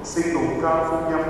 聖路加福音。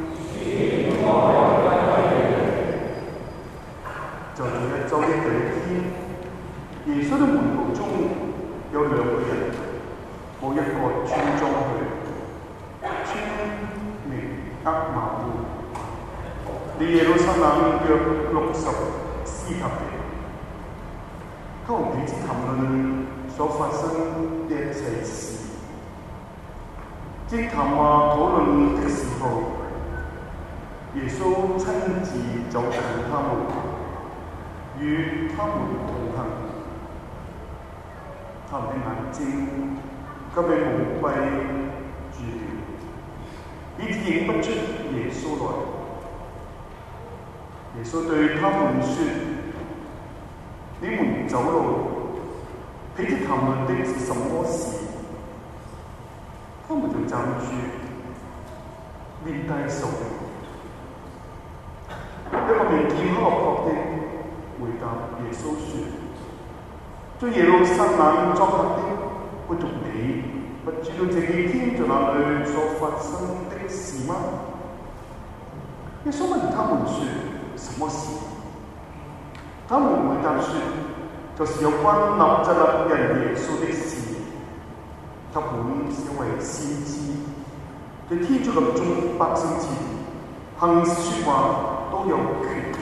就在一週的第一天，耶穌的門徒中有2個人，冇一個村莊去，村名厄瑪烏，離耶路撒冷約60斯塔地。他們彼此談論所發生的一切事。正談話討論的時候，耶穌親自走近他們，與他們同行。他們的眼睛卻被蒙蔽住了，以致認不出耶穌來。耶穌對他們說：你們走路，彼此談論的是什麼事？他們就站住，面帶愁容。一個名叫克洛泊的回答耶穌說：在耶路撒冷作客的，會同你不知道這幾天在那裏所發生的事嗎？耶穌問他們說：什麼事？他們回答說：就是有關納匝肋人耶穌的事。他本是為先知，在天主臨眾百姓前行事説話都有權。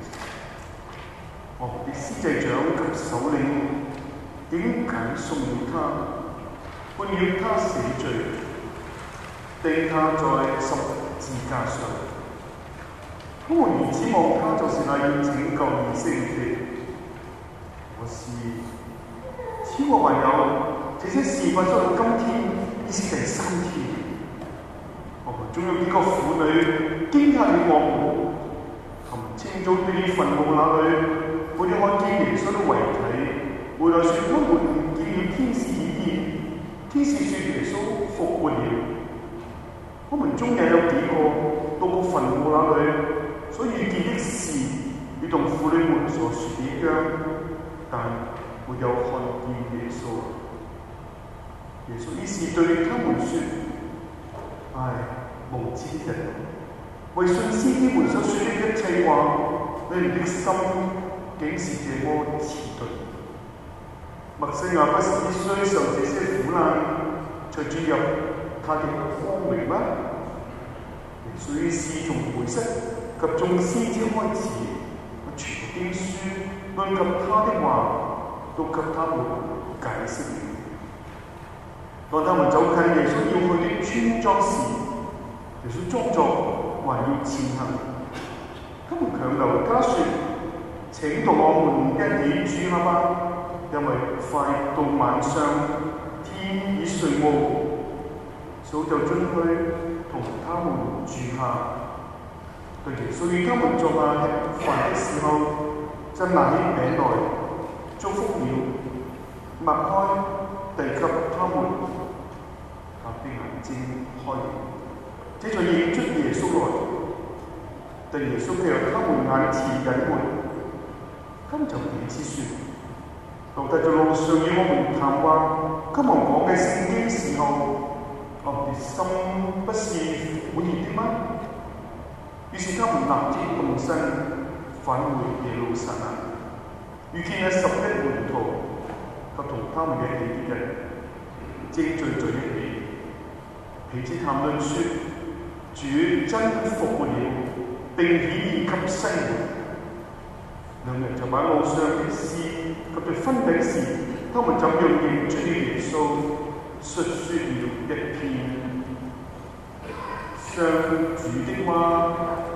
我們的司祭長及首領竟揀送了他，判了他死罪，釘他在十字架上。他們如指望他就是那要拯救以色列的。可是，此我還有這些事發生到今天已是第3天。我們中有幾個婦女驚嚇了我們，他們清早到了墳墓那裏，為了看見耶穌的遺體，回來說他們見了天使顯現，天使說耶穌復活了。我們中也有幾個到過墳墓那裏，所遇見的事與同婦女們所說的一樣，但沒有看見耶穌。耶穌於是對他們說：唉，無知的人，為信先知們所說的一切話，你們的心竟是這麼遲鈍。默西亞不是必須受這些苦難，才進入他的光榮嗎？耶穌於是從梅瑟及眾先知開始，全部經書論及他的話，都給他們解釋了。當他們走近耶穌要去的村莊時，耶穌裝作還要前行。他們強留他說：請同我們一起住下吧，因為快到晚上，天已睡暮。早就進去同他們住下。對耶穌與他們坐下吃飯的時候，就拿起餅來，祝福了，擘開，遞給他們。他的眼睛開了，這才認出耶穌來。但耶穌卻由他們眼前隱瞞。他們就彼此說：當他在路上與我們談話，給我們講嘅聖經時候，我們的心不是滿意的嗎？於是他們立即動身，返回耶路撒冷，遇見了11門徒及同他們一起的人，正聚在一起，彼此談論說：主真復活了，並顯現給西門。兩人就把路上的事及對分餅時，他們怎樣認出了耶穌，述說了一遍。上主的話。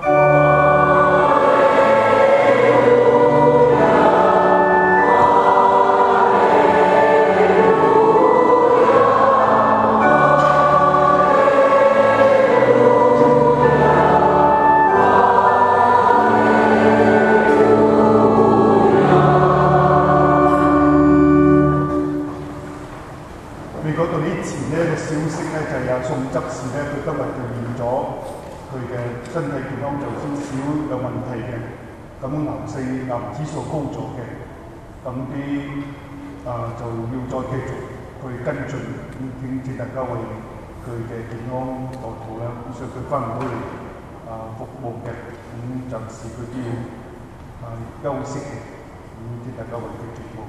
癌指數高咗嘅，咁就要再繼續去跟進，請大家為佢嘅健康禱告啦。 上佢翻唔到嚟服務嘅，咁暫時佢都要休息嘅，咁即大家為佢祈禱。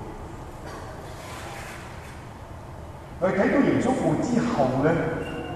我哋睇到耶穌復活之後咧，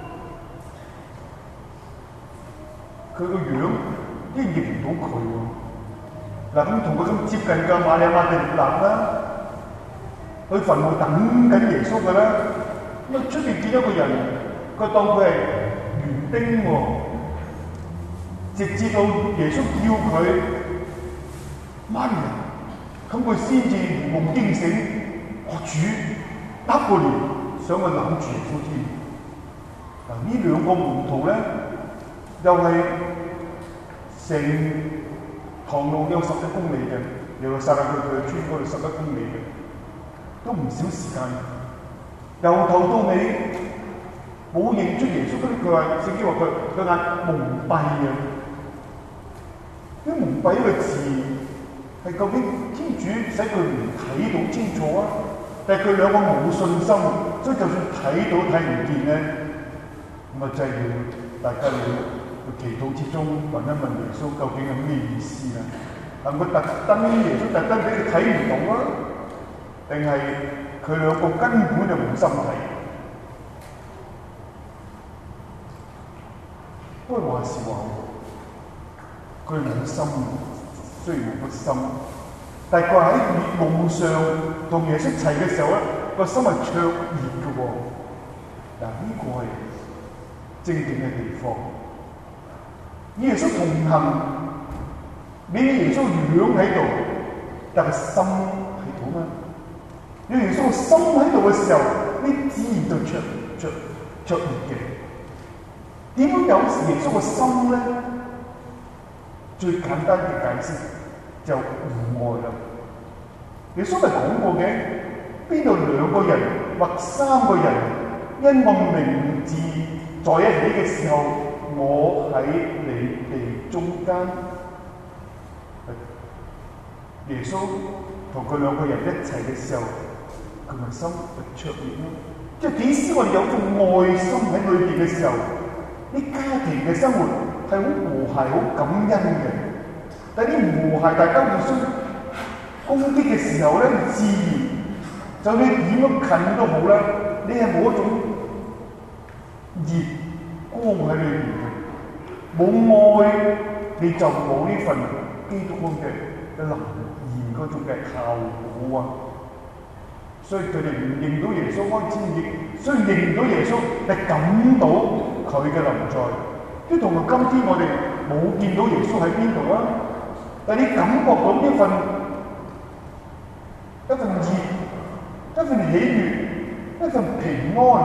佢個樣都認唔到佢喎。嗱，咁同佢咁接近嘅瑪利亞定立啦，去墳墓等緊耶穌嘅啦。咁啊出邊見到個人，佢當佢係園丁喎，直至到耶穌叫佢媽咪，咁佢先至如夢驚醒，我主打過嚟想去攬住耶穌添。嗱，呢兩個門徒咧，又係成堂路有11公里嘅，由撒勒去佢村嗰度11公里嘅，都唔少時間。由頭到尾冇認出耶穌，跟住佢話聖經話佢眼蒙蔽嘅。呢蒙蔽呢個字係究竟天主使佢唔睇到清楚啊？但係佢兩個冇信心，所以就算睇到睇唔見咧，咁啊真係要大家要祈禱之中問一問耶穌究竟係咩意思啊？係咪耶穌特登俾佢睇唔到啊？定係佢兩個根本就冇心睇？不過話時話，佢冇心，雖然冇乜心，但係佢喺夢上同耶穌一齊嘅時候咧，個心係灼熱嘅喎。嗱，呢個係正經嘅地方。耶穌同行，你耶穌樣喺度，但係心喺度咩？你耶穌心喺度嘅時候，你自然就灼熱嘅。點樣有時耶穌個心咧？最簡單嘅解釋就互愛啦。耶穌咪講過嘅，邊度兩個人或3個人因我名字在一起嘅時候，我喺你哋中間。耶穌同佢兩個人一齊嘅時候，佢咪心咪灼熱咯。即係幾時我哋有種愛心喺裏邊嘅時候，啲家庭嘅生活係好和諧、好感恩嘅。但係啲唔和諧，大家互相攻擊嘅時候咧，自然就你點樣近都好啦，你係冇一種熱光喺裏邊嘅。冇愛你就冇呢份基督嘅能言嗰種嘅效果啊！所以佢哋唔認到耶穌開始認，雖然認唔到耶穌，但感到佢嘅臨在。即同埋今天我哋冇見到耶穌喺邊度啊，但係你感覺到一份熱、一份喜悅、一份平安。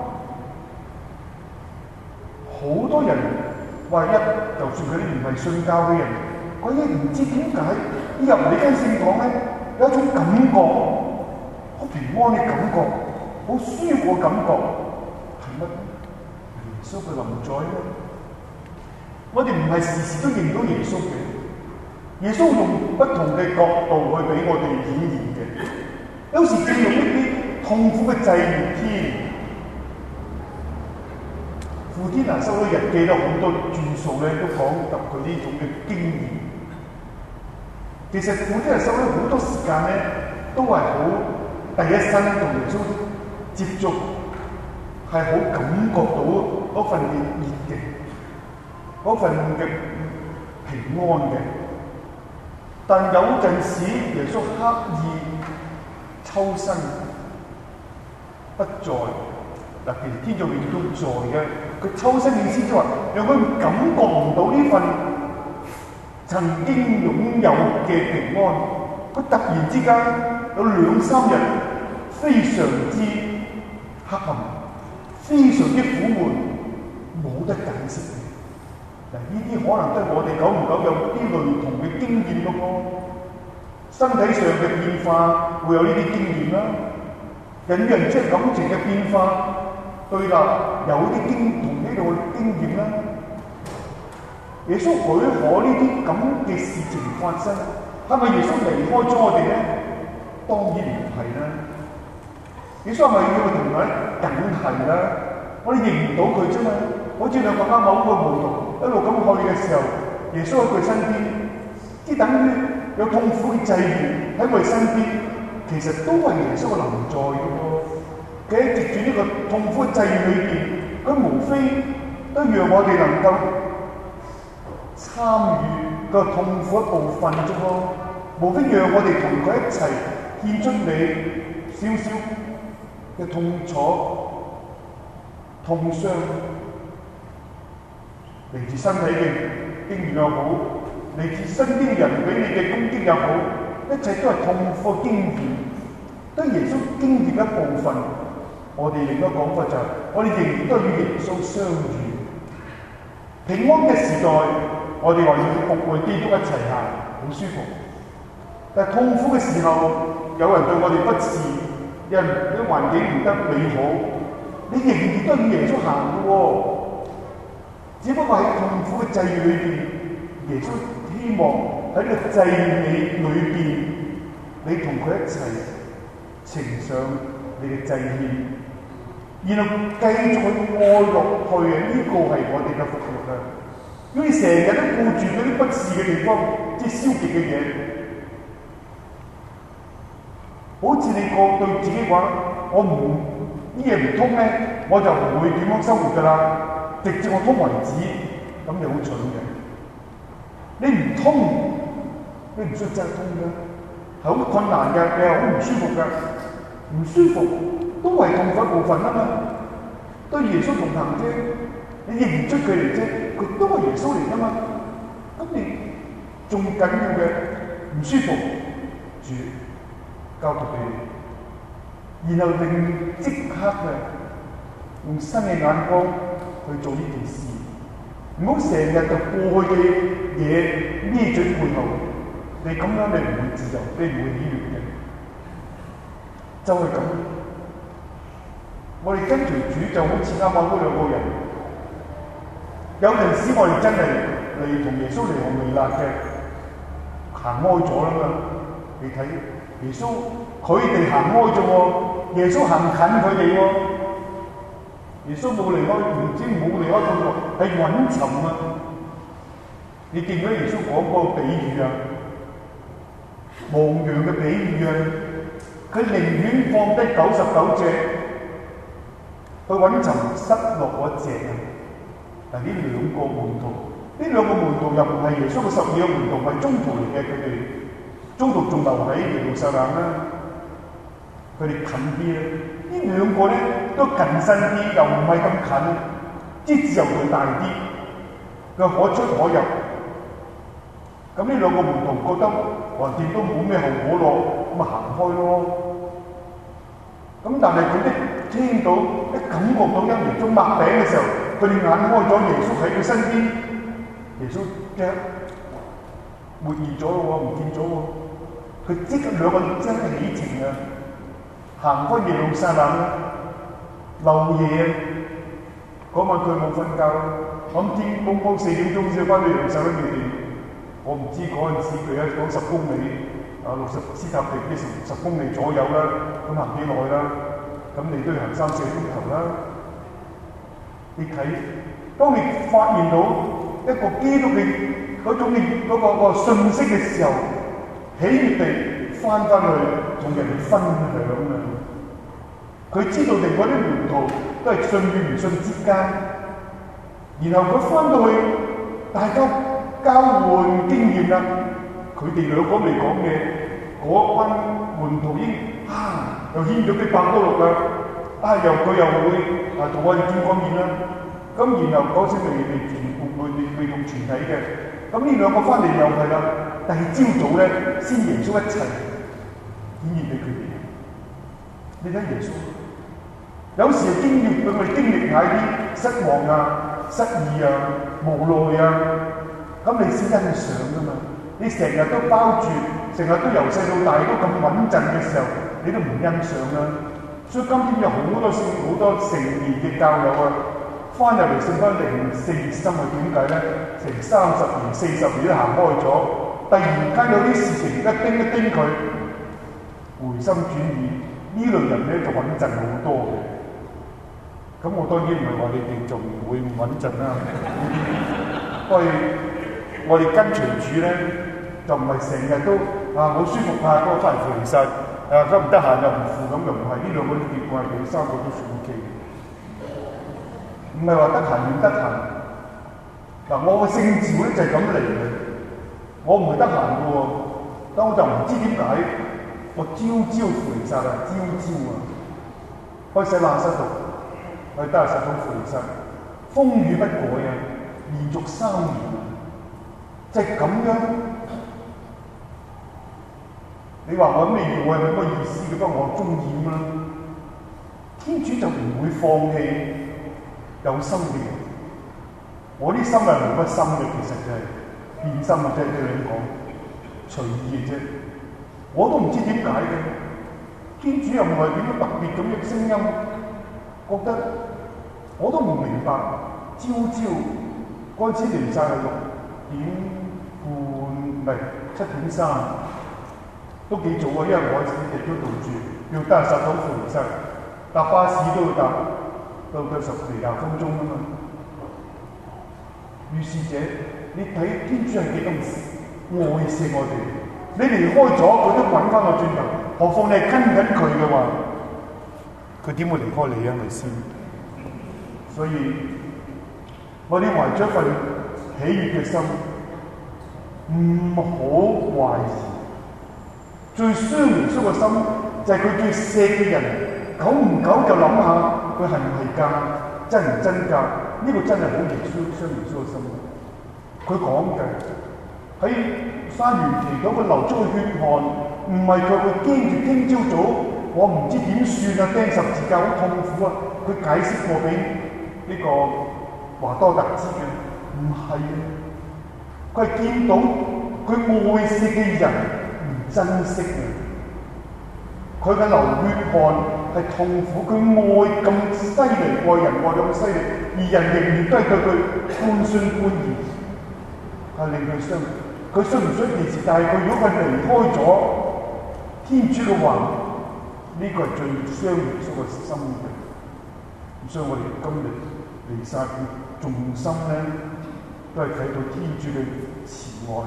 好多人話就算佢哋唔係信教嘅人，佢亦唔知點解入嚟間聖堂咧，有一種感覺，好平安嘅感覺，好舒服嘅感覺，係乜？耶穌嘅臨在咧。我哋唔係時時都認到耶穌嘅，耶穌用不同嘅角度去俾我哋顯現嘅，有時正用一啲痛苦嘅際遇添。傅天娜收咗日記咧，好多轉數咧都講及佢呢種嘅經驗。其實傅天娜收咗好多時間咧，都係好第一身同耶穌接觸，係好感覺到嗰份嘅熱嘅，嗰份嘅平安嘅。但有陣時耶穌刻意抽身不在。嗱，其實天主永遠都在嘅，佢抽身意思即係話，讓佢感覺唔到呢份曾經擁有嘅平安。佢突然之間有2-3日非常之黑暗，非常之苦悶，冇得解釋嘅。嗱，呢啲可能都係我哋久唔久有啲類同嘅經驗嘅喎。身體上嘅變化會有呢啲經驗啦，人與人之間感情嘅變化。對啦，有啲同呢度嘅經驗啦。耶穌許可呢啲咁嘅事情發生，係咪耶穌離開咗我哋咧？當然唔係啦。耶穌係咪要我哋同佢？梗係啦。我哋認唔到佢啫嘛，好好似兩個啱好嘅門徒一路咁去嘅時候，耶穌喺佢身邊，即等於有痛苦嘅際遇喺我哋身邊，其實都係耶穌嘅臨在嘅喎。佢喺藉住呢個痛苦嘅際遇裏邊，佢無非都讓我哋能夠參與個痛苦一部分啫喎，無非讓我哋同佢一齊獻出你少少嘅痛楚、痛傷，嚟自身體嘅經驗又好，嚟自身邊嘅人俾你嘅攻擊又好，一切都係痛苦嘅經驗，都係耶穌經驗一部分。我哋另一個講法就係，我哋仍然都與耶穌相遇。平安嘅時代，我哋話要復活基督一齊行，好舒服。但係痛苦嘅時候，有人對我哋不是，有人啲環境唔得美好，你仍然都與耶穌行嘅喎。只不過喺痛苦嘅際遇裏邊，耶穌希望喺個際遇裏邊，你同佢一齊呈上你嘅祭獻，然後繼續去愛落去啊！呢個係我哋嘅復活啊！因為成日都顧住嗰啲不是嘅地方，即係消極嘅嘢，好似你個對自己話：我唔呢嘢唔通咧，我就唔會點樣生活㗎啦。直至我通為止，咁你好蠢嘅。你唔通，你唔需要真係通嘅，係好困難嘅，你係好唔舒服嘅。唔舒服都係痛苦一部分啊嘛，都係耶穌同行啫。你認唔出佢嚟啫，佢都係耶穌嚟㗎嘛。咁你仲緊要嘅唔舒服，主交託俾你，然後令即刻嘅用新嘅眼光去做呢件事，唔好成日就過去嘅嘢孭嘴背後，你咁樣你唔會自由，你唔會喜悅嘅，就係咁。我哋跟隨主就好似啱啱嗰兩個人，有陣時我哋真係嚟同耶穌離行離辣嘅，行開咗啦嘛。你睇耶穌，佢哋行開咗喎，耶穌行近佢哋喎。耶穌冇離開，唔知冇離開到喎，係揾尋啊！你見到耶穌講嗰個比喻啊，亡羊嘅比喻啊，佢寧願放低99隻去揾尋失落嗰隻啊！嗱，呢兩個門徒又唔係耶穌嘅12個門徒，係中途嚟嘅，佢哋中途仲留喺耶路撒冷啦，佢哋近啲啦。呢兩個咧都近身啲，又唔係咁近，啲自由度大啲，佢可出可入。咁呢兩個門徒覺得橫掂都冇咩後果咯，咁咪行開咯。咁但係佢一聽到、一感覺到一年中擘餅嘅時候，佢哋眼開咗，耶穌喺佢身邊，耶穌嘅沒異咗咯喎，唔見咗喎。佢即刻兩個真係起程啊！行開耶路撒冷，漏夜嗰晚佢冇瞓覺，咁天光光4點鐘先翻到耶路撒冷裏邊。我唔知嗰陣時佢一講10公里，60斯塔狄變成10公里左右啦，咁行幾耐啦？咁你都要行3-4鐘頭啦。你睇，當你發現到一個基督嘅嗰種嘅嗰個信息嘅時候，喜悅地翻去同人哋分享啊！佢知道另外啲門徒都係信與唔信之間，然後佢翻到去，大家交換經驗啦。佢哋兩個嚟講嘅嗰班門徒已經又獻咗啲伯多祿啦，又佢又會同我哋見過面啦。咁然後嗰時未用全體嘅，咁呢兩個翻嚟又係啦。第二朝早咧，先耶穌一齊顯現俾佢哋。你睇耶穌。有時佢哋經歷下啲失望啊、失意啊、無奈啊，咁你先欣賞噶嘛。你成日都包住，成日都由細到大都咁穩陣嘅時候，你都唔欣賞啦。所以今天有好多成年嘅教友啊，翻入嚟信翻零4熱心啊，點解咧？成30年、40年都行開咗，突然間有啲事情一叮一叮佢，回心轉意，呢類人咧就穩陣好多嘅。 咁我當然唔係話你哋仲會唔穩陣啦。不過我哋跟隨主咧，就唔係成日都好舒服啊，嗰個翻嚟扶離晒，咁唔得閒又唔扶，咁又唔係呢兩個結果係佢三個都算 OK 嘅。唔係話得閒唔得閒。嗱，我個聖召咧就係咁嚟嘅，我唔係得閒嘅喎，但我就唔知點解，我朝扶離晒啊，朝啊，開洗冷室度，去得實到扶離晒，風雨不改啊，連續3年啊，即係咁樣。你話我咩我係咪乜意思嘅？不過我中意啦。天主就唔會放棄有心嘅人。我啲心係冇乜心嘅，其實就係變心嘅啫，對你講隨意嘅啫。我都唔知點解嘅。天主又唔係點樣特別咁嘅聲音，覺得我都唔明白。朝嗰陣時嚟晒係6點半，唔係7點3，都幾早啊！因為我喺地區度住，要得10到扶離晒，搭巴士都要搭到10嚟20分鐘啊嘛。於是者，你睇天主係幾咁愛惜我哋，你離開咗佢都滾翻個轉頭，何況你係跟緊佢嘅話，佢點會離開你啊？咪先？所以我哋懷著一份喜悅嘅心，唔好懷疑。最需要耶穌嘅心就係佢最錫嘅人，久唔久就諗下佢係唔係㗎，真唔真㗎？呢個真係好耶穌嘅心。佢講嘅喺山園祈禱，佢流出嘅血汗，唔係佢會驚住聽朝早我唔知點算啊，釘十字架好痛苦啊。佢解釋過俾呢個華多達知嘅，唔係啊。佢係見到佢愛惜嘅人唔珍惜啊。佢嘅流血汗係痛苦，佢愛咁犀利，愛人愛咁犀利，而人仍然都係對佢半信半疑，係令佢傷。佢信唔信件事？但係佢如果佢離開咗天主嘅話，呢個係最傷耶穌嘅心嘅。所以我哋今日離散嘅重心咧，都係睇到天主嘅慈愛，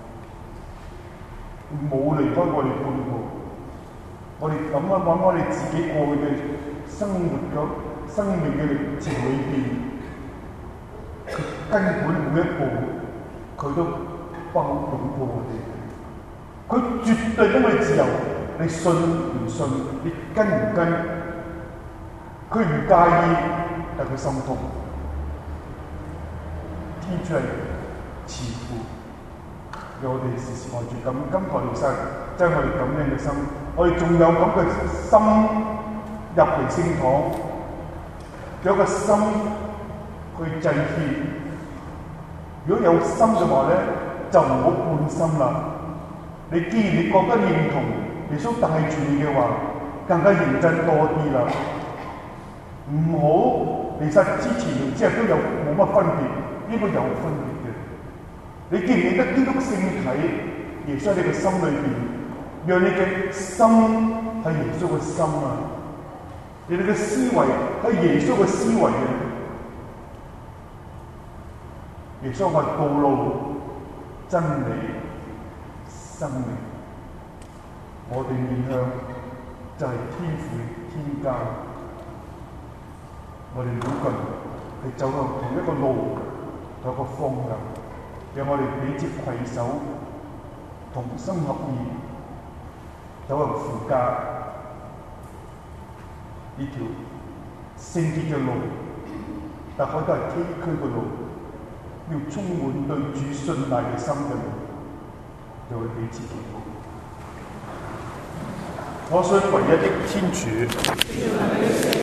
冇離開我哋半步。我哋諗一諗，我哋自己過去嘅生活嘅生命嘅歷程裏邊，根本每一步佢都包擁抱我哋。佢絕對俾我哋自由，你信唔信？你跟唔跟？佢唔介意，但佢心痛。天主係慈父，讓我哋時時愛住咁今台離世，將我哋咁樣嘅心。我哋仲有咁嘅心入嚟聖堂，有個心去祭獻。如果有心嘅話咧，就唔好半心啦。你既然你覺得認同耶穌帶住你嘅話，更加認真多啲啦。唔好離世之前同之後都有冇乜分別，應該有分別嘅。你既然認得基督聖體，耶穌喺你嘅心裏邊。讓你嘅心係耶穌嘅心啊！你哋嘅思維係耶穌嘅思維啊！耶穌係道路、真理、生命。我哋面向就係天父天家。我哋每個人係走向同一個路，同一個方向，讓我哋彼此攜手，同心合意。走向父家呢條聖潔嘅路，但係都係崎嶇嘅路，要充滿對主信賴嘅心嘅路，就會彼此祈禱。我信唯一的天主。